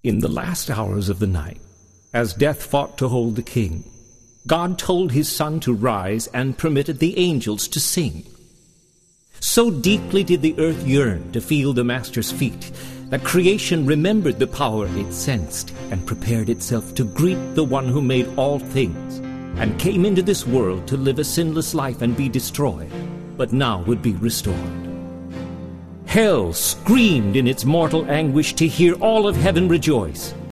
In the last hours of the night, as death fought to hold the king, God told his Son to rise and permitted the angels to sing. So deeply did the earth yearn to feel the Master's feet that creation remembered the power it sensed and prepared itself to greet the one who made all things and came into this world to live a sinless life and be destroyed, but now would be restored. Hell screamed in its mortal anguish to hear all of heaven rejoice.